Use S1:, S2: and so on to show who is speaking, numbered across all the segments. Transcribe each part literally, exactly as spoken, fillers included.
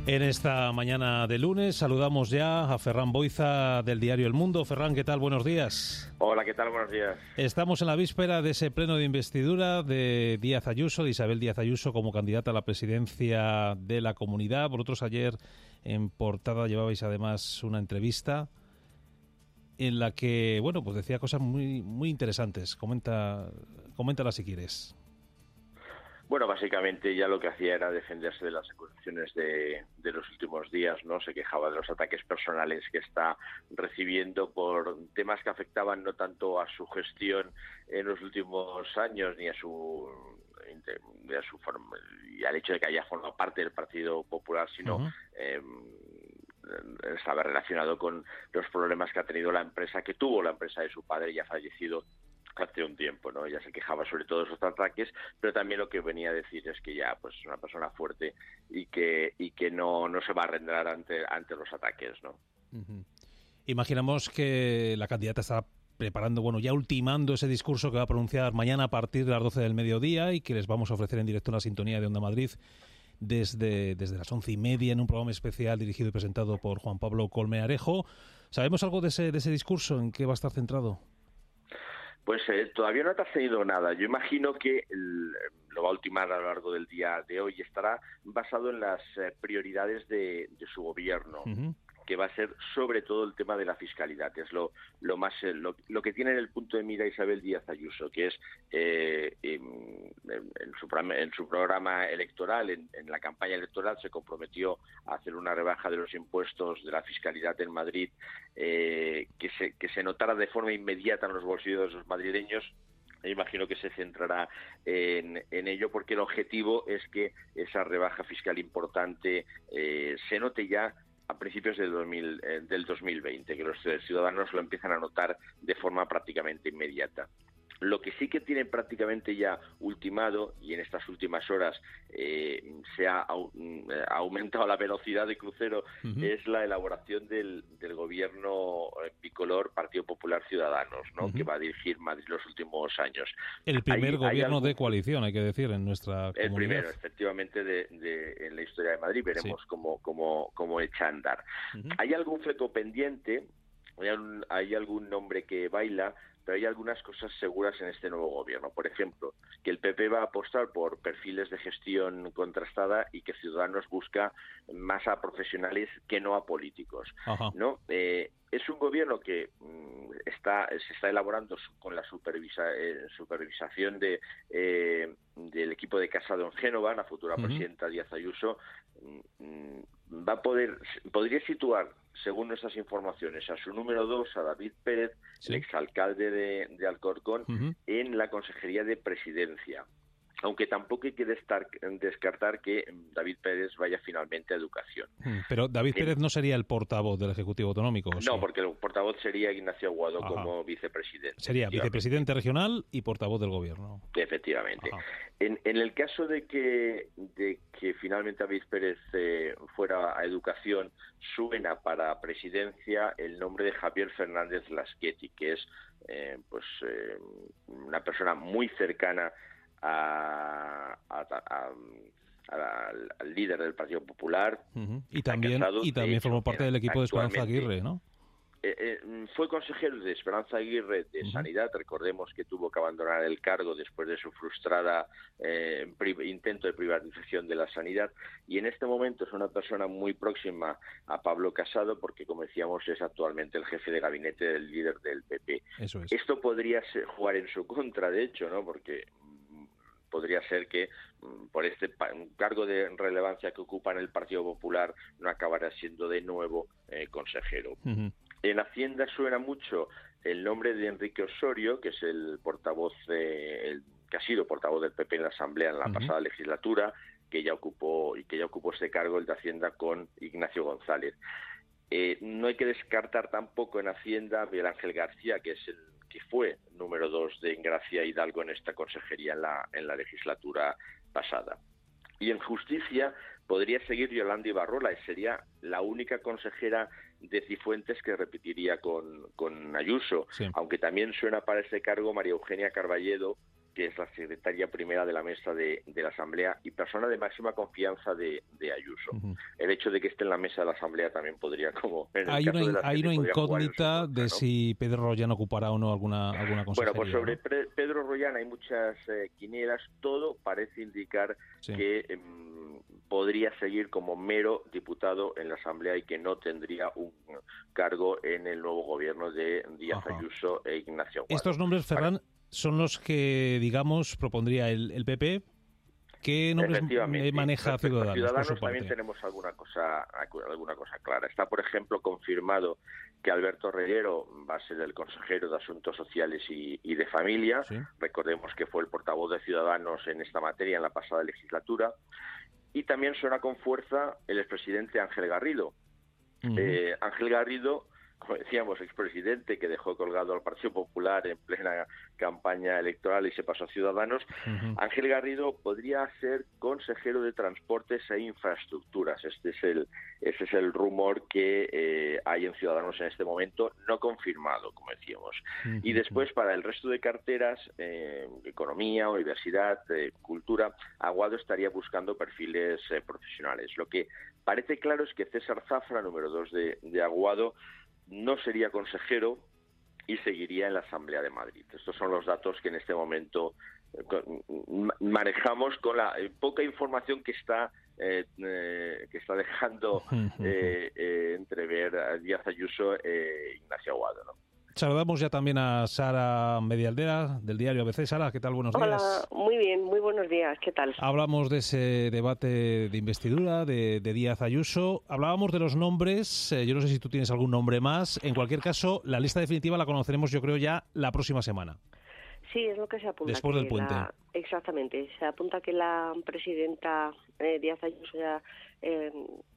S1: En esta mañana de lunes saludamos ya a Ferran Boiza del diario El Mundo. Ferran, ¿qué tal? Buenos días.
S2: Hola, ¿qué tal? Buenos días.
S1: Estamos en la víspera de ese pleno de investidura de Díaz Ayuso, de Isabel Díaz Ayuso como candidata a la presidencia de la Comunidad. Vosotros ayer en portada llevabais además una entrevista en la que, bueno, pues decía cosas muy muy interesantes. Comenta, coméntala si quieres.
S2: Bueno, básicamente ya lo que hacía era defenderse de las acusaciones de, de los últimos días, ¿no? Se quejaba de los ataques personales que está recibiendo por temas que afectaban no tanto a su gestión en los últimos años ni a su, a su forma, y al hecho de que haya formado parte del Partido Popular, sino uh-huh. eh, estaba relacionado con los problemas que ha tenido la empresa, que tuvo la empresa de su padre, ya fallecido hace un tiempo, ¿no? Ella se quejaba sobre todo de esos ataques, pero también lo que venía a decir es que ya pues es una persona fuerte y que y que no no se va a rendir ante ante los ataques, ¿no?
S1: Uh-huh. Imaginamos que la candidata está preparando, bueno, ya ultimando ese discurso que va a pronunciar mañana a partir de las doce del mediodía y que les vamos a ofrecer en directo en la sintonía de Onda Madrid desde desde las once y media en un programa especial dirigido y presentado por Juan Pablo Colmenarejo. ¿Sabemos algo de ese de ese discurso? ¿En qué va a estar centrado?
S2: Pues eh, todavía no ha trascendido nada. Yo imagino que el, lo va a ultimar a lo largo del día de hoy. Estará basado en las eh, prioridades de, de su gobierno, uh-huh. que va a ser sobre todo el tema de la fiscalidad. Es lo, lo más eh, lo, lo que tiene en el punto de mira Isabel Díaz Ayuso, que es eh, en, en, su, en su programa electoral, en, en la campaña electoral, se comprometió a hacer una rebaja de los impuestos de la fiscalidad en Madrid, eh, que se que se notara de forma inmediata en los bolsillos de los madrileños. Imagino que se centrará en, en ello, porque el objetivo es que esa rebaja fiscal importante eh, se note ya a principios del, dos mil, eh, del dos mil veinte, que los ciudadanos lo empiezan a notar de forma prácticamente inmediata. Lo que sí que tienen prácticamente ya ultimado, y en estas últimas horas eh, se ha, ha aumentado la velocidad de crucero, uh-huh. es la elaboración del, del gobierno bicolor Partido Popular Ciudadanos, ¿no? Uh-huh. que va a dirigir Madrid los últimos años.
S1: El primer hay, gobierno hay algún, de coalición, hay que decir, en nuestra comunidad.
S2: El primero, efectivamente, de, de, en la historia de Madrid. Veremos sí. cómo, cómo, cómo echa a andar. Uh-huh. ¿Hay algún fleco pendiente? ¿Hay, un, ¿Hay algún nombre que baila? Pero hay algunas cosas seguras en este nuevo gobierno. Por ejemplo, que el P P va a apostar por perfiles de gestión contrastada y que Ciudadanos busca más a profesionales que no a políticos. Ajá. ¿No? Eh, es un gobierno que mm, está se está elaborando con la supervisa, eh, supervisación de eh, del equipo de Casado en Génova, la futura uh-huh. presidenta Díaz Ayuso. Mm, va a poder podría situar, según nuestras informaciones, a su número dos, a David Pérez, sí. el exalcalde de, de Alcorcón, uh-huh. en la Consejería de Presidencia. Aunque tampoco hay que destar, descartar que David Pérez vaya finalmente a Educación.
S1: Pero David Pérez no sería el portavoz del Ejecutivo Autonómico, ¿o
S2: No,
S1: sí?
S2: porque el portavoz sería Ignacio Aguado. Ajá. Como vicepresidente.
S1: Sería vicepresidente regional y portavoz del Gobierno.
S2: Efectivamente. En, en el caso de que, de que finalmente David Pérez eh, fuera a Educación, suena para presidencia el nombre de Javier Fernández Lasqueti, que es eh, pues eh, una persona muy cercana A, a, a, a, al líder del Partido Popular.
S1: Uh-huh. Y también casado, y también formó parte del equipo de Esperanza Aguirre, ¿no?
S2: Eh, eh, fue consejero de Esperanza Aguirre de uh-huh. Sanidad. Recordemos que tuvo que abandonar el cargo después de su frustrada eh, pri- intento de privatización de la sanidad, y en este momento es una persona muy próxima a Pablo Casado, porque, como decíamos, es actualmente el jefe de gabinete del líder del P P.
S1: Eso es.
S2: Esto podría ser, jugar en su contra, de hecho, ¿no? Porque podría ser que por este cargo de relevancia que ocupa en el Partido Popular no acabará siendo de nuevo eh, consejero. Uh-huh. En Hacienda suena mucho el nombre de Enrique Osorio, que es el portavoz, eh, el, que ha sido portavoz del P P en la Asamblea en la uh-huh. pasada legislatura, que ya ocupó y que ya ocupó este cargo, el de Hacienda, con Ignacio González. Eh, no hay que descartar tampoco en Hacienda a Miguel Ángel García, que es el que fue número dos de Gracia Hidalgo en esta consejería en la, en la legislatura pasada. Y en Justicia podría seguir Yolanda Ibarrola, y sería la única consejera de Cifuentes que repetiría con, con Ayuso, sí. aunque también suena para ese cargo María Eugenia Carballedo, que que es la secretaria primera de la mesa de, de la Asamblea y persona de máxima confianza de, de Ayuso. Uh-huh. El hecho de que esté en la mesa de la Asamblea también podría, como en el
S1: hay
S2: caso
S1: una,
S2: de la
S1: hay una incógnita
S2: contra,
S1: de
S2: ¿no?
S1: si Pedro Rollán ocupará o no alguna, alguna consejería.
S2: Bueno, pues sobre
S1: ¿no?
S2: Pedro Rollán hay muchas eh, quinielas. Todo parece indicar sí. que eh, podría seguir como mero diputado en la Asamblea y que no tendría un cargo en el nuevo gobierno de Díaz Ajá. Ayuso e Ignacio Aguado.
S1: Estos nombres, Ferran, vale. son los que, digamos, propondría el, el P P. ¿Qué nombres maneja
S2: sí.
S1: Ciudadanos?
S2: Ciudadanos
S1: por su
S2: también
S1: parte?
S2: tenemos alguna cosa, alguna cosa clara. Está, por ejemplo, confirmado que Alberto Reyero va a ser el consejero de Asuntos Sociales y, y de Familia. ¿Sí? Recordemos que fue el portavoz de Ciudadanos en esta materia en la pasada legislatura. Y también suena con fuerza el expresidente Ángel Garrido. Uh-huh. eh, Ángel Garrido, como decíamos, expresidente que dejó colgado al Partido Popular en plena campaña electoral y se pasó a Ciudadanos. Uh-huh. Ángel Garrido podría ser consejero de Transportes e Infraestructuras. Este es el, ese es el rumor que eh, hay en Ciudadanos en este momento, no confirmado, como decíamos. Uh-huh. Y después, para el resto de carteras, eh, economía, universidad, eh, cultura, Aguado estaría buscando perfiles eh, profesionales. Lo que parece claro es que César Zafra, número dos de, de Aguado, no sería consejero y seguiría en la Asamblea de Madrid. Estos son los datos que en este momento manejamos con la poca información que está eh, eh, que está dejando eh, eh, entrever a Díaz Ayuso e eh, Ignacio Aguado, ¿no?
S1: Saludamos ya también a Sara Medialdea, del diario A B C. Sara, ¿qué tal? Buenos
S3: Hola,
S1: días.
S3: Hola, muy bien, muy buenos días. ¿Qué tal?
S1: Hablamos de ese debate de investidura de, de Díaz Ayuso. Hablábamos de los nombres. Eh, yo no sé si tú tienes algún nombre más. En cualquier caso, la lista definitiva la conoceremos, yo creo, ya la próxima semana.
S3: Sí, es lo que se apunta.
S1: Después del puente.
S3: La, exactamente. Se apunta que la presidenta eh, Díaz Ayuso ya... Eh,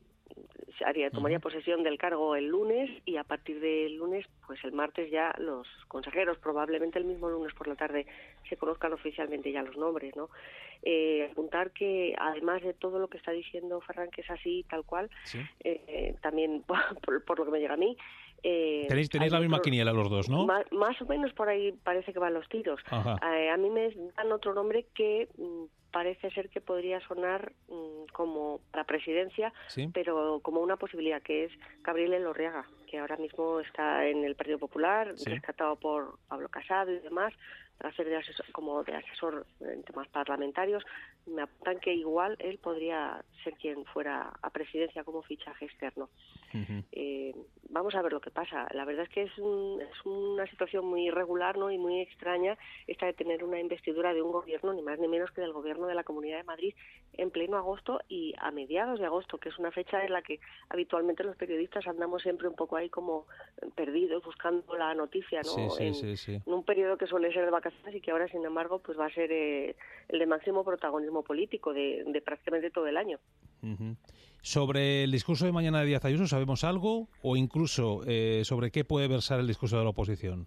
S3: Haría, tomaría uh-huh. posesión del cargo el lunes y a partir del lunes, pues el martes ya los consejeros, probablemente el mismo lunes por la tarde, se conozcan oficialmente ya los nombres, ¿no? Eh, apuntar que además de todo lo que está diciendo Ferran, que es así tal cual, ¿sí? eh, también por, por lo que me llega a mí, Eh,
S1: tenéis tenéis la misma otro, quiniela los dos, ¿no?
S3: Más, más o menos por ahí parece que van los tiros. Eh, a mí me dan otro nombre que mm, parece ser que podría sonar mm, como la presidencia, ¿sí? Pero como una posibilidad, que es Gabriel Elorriaga, que ahora mismo está en el Partido Popular, ¿sí? Rescatado por Pablo Casado y demás, para hacer de asesor, como de asesor en temas parlamentarios. Me apuntan que igual él podría ser quien fuera a presidencia como fichaje externo. Uh-huh. Eh, vamos a ver lo que pasa. La verdad es que es, un, es una situación muy irregular, ¿no? Y muy extraña esta de tener una investidura de un gobierno, ni más ni menos que del gobierno de la Comunidad de Madrid, en pleno agosto y a mediados de agosto, que es una fecha en la que habitualmente los periodistas andamos siempre un poco ahí como perdidos, buscando la noticia, ¿no?
S1: Sí, sí,
S3: en,
S1: sí, sí.
S3: en un periodo que suele ser de vacaciones y que ahora, sin embargo, pues va a ser eh, el de máximo protagonismo político de, de prácticamente todo el año.
S1: Uh-huh. Sobre el discurso de mañana de Díaz Ayuso, ¿sabemos algo? O incluso eh, sobre qué puede versar el discurso de la oposición.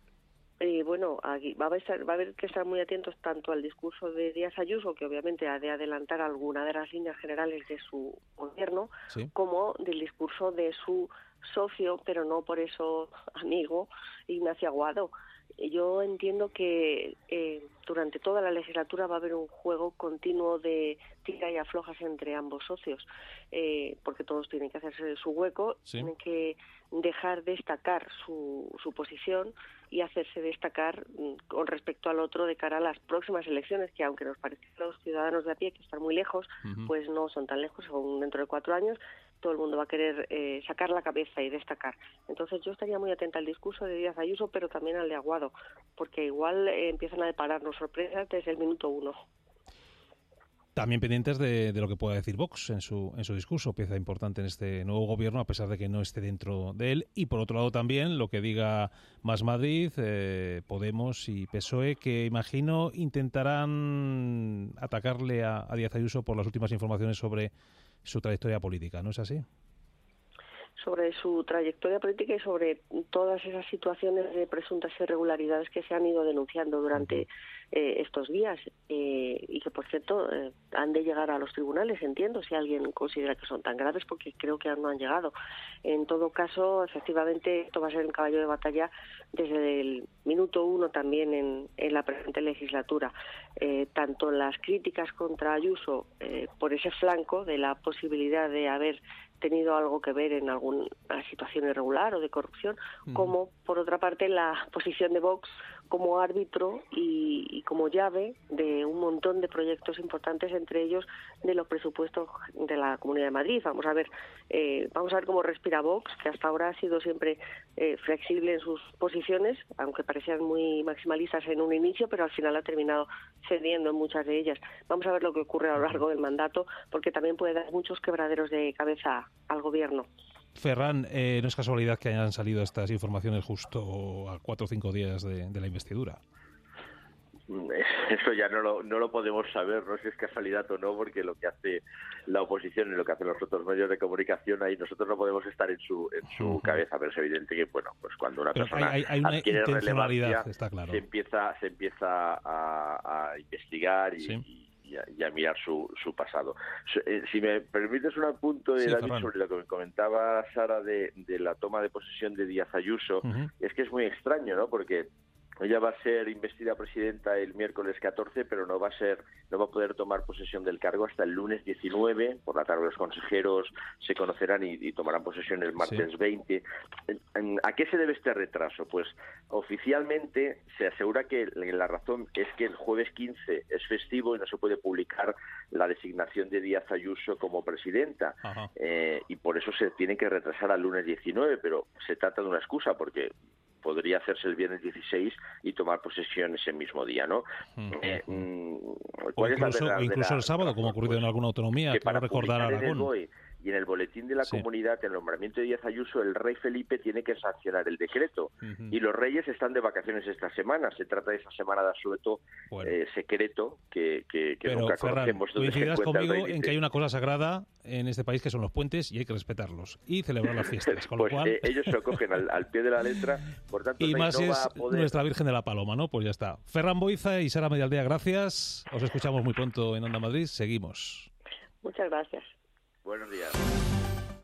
S3: Eh, bueno, aquí va a, estar, va a haber que estar muy atentos tanto al discurso de Díaz Ayuso, que obviamente ha de adelantar alguna de las líneas generales de su gobierno, ¿sí? Como del discurso de su socio, pero no por eso amigo, Ignacio Aguado. Yo entiendo que eh, durante toda la legislatura va a haber un juego continuo de tira y aflojas entre ambos socios, eh, porque todos tienen que hacerse su hueco, ¿sí? Tienen que dejar destacar su, su posición y hacerse destacar con respecto al otro de cara a las próximas elecciones, que aunque nos parezcan los ciudadanos de a pie que están muy lejos, uh-huh. pues no son tan lejos, son dentro de cuatro años, todo el mundo va a querer eh, sacar la cabeza y destacar. Entonces yo estaría muy atenta al discurso de Díaz Ayuso, pero también al de Aguado, porque igual eh, empiezan a depararnos sorpresas desde el minuto uno.
S1: También pendientes de, de lo que pueda decir Vox en su en su discurso, pieza importante en este nuevo gobierno, a pesar de que no esté dentro de él. Y por otro lado también lo que diga Más Madrid, eh, Podemos y P S O E, que imagino intentarán atacarle a, a Díaz Ayuso por las últimas informaciones sobre su trayectoria política, ¿no es así?
S3: sobre su trayectoria política y sobre todas esas situaciones de presuntas irregularidades que se han ido denunciando durante eh, estos días eh, y que, por cierto, eh, han de llegar a los tribunales, entiendo, si alguien considera que son tan graves, porque creo que aún no han llegado. En todo caso, efectivamente, esto va a ser un caballo de batalla desde el minuto uno también en, en la presente legislatura. Eh, tanto las críticas contra Ayuso eh, por ese flanco de la posibilidad de haber tenido algo que ver en alguna situación irregular o de corrupción, mm. como, por otra parte, la posición de Vox como árbitro y, y como llave de un montón de proyectos importantes, entre ellos de los presupuestos de la Comunidad de Madrid. Vamos a ver, eh, vamos a ver cómo respira Vox, que hasta ahora ha sido siempre eh, flexible en sus posiciones, aunque parecían muy maximalistas en un inicio, pero al final ha terminado cediendo en muchas de ellas. Vamos a ver lo que ocurre a lo largo del mandato, porque también puede dar muchos quebraderos de cabeza al gobierno.
S1: Ferran, eh, no es casualidad que hayan salido estas informaciones justo a cuatro o cinco días de, de la investidura.
S2: Eso ya no lo, no lo podemos saber, no sé si es casualidad o no, porque lo que hace la oposición y lo que hacen los otros medios de comunicación, ahí nosotros no podemos estar en su en su uh-huh. cabeza, pero es evidente que, bueno, pues cuando una
S1: pero
S2: persona
S1: hay, hay una
S2: adquiere relevancia,
S1: está claro.
S2: se empieza se empieza a, a investigar y, sí. y Y a, y a mirar su, su pasado. Si me permites un apunto, de sí, David, sobre lo que me comentaba Sara de, de la toma de posesión de Díaz Ayuso, uh-huh. es que es muy extraño, ¿no? Porque ella va a ser investida presidenta el miércoles catorce, pero no va a ser, no va a poder tomar posesión del cargo hasta el lunes diecinueve. Por la tarde los consejeros se conocerán y, y tomarán posesión el martes sí. veinte. ¿A qué se debe este retraso? Pues oficialmente se asegura que la razón es que el jueves quince es festivo y no se puede publicar la designación de Díaz Ayuso como presidenta. Eh, y por eso se tiene que retrasar al lunes diecinueve, pero se trata de una excusa porque podría hacerse el viernes dieciséis y tomar posesión ese mismo día, ¿no?
S1: Uh-huh.
S2: Eh,
S1: o incluso, o incluso el sábado, como ha ocurrido en alguna autonomía, que para recordar a Aragón.
S2: Y en el boletín de la sí. comunidad, en el nombramiento de Díaz Ayuso, el rey Felipe tiene que sancionar el decreto. Uh-huh. Y los reyes están de vacaciones esta semana. Se trata de esa semana de asueto bueno. eh, secreto que, que, que
S1: Pero,
S2: nunca
S1: Ferran,
S2: conocemos.
S1: coincidirás conmigo en que hay una cosa sagrada en este país que son los puentes y hay que respetarlos y celebrar las fiestas. Con
S2: pues
S1: lo cual...
S2: eh, ellos se acogen al, al pie de la letra, por tanto
S1: y
S2: no
S1: más
S2: no
S1: es
S2: va a poder...
S1: nuestra Virgen de la Paloma, ¿no? Pues ya está. Ferran Boiza y Sara Medialdea, gracias. Os escuchamos muy pronto en Onda Madrid. Seguimos.
S3: Muchas gracias.
S2: Buenos días.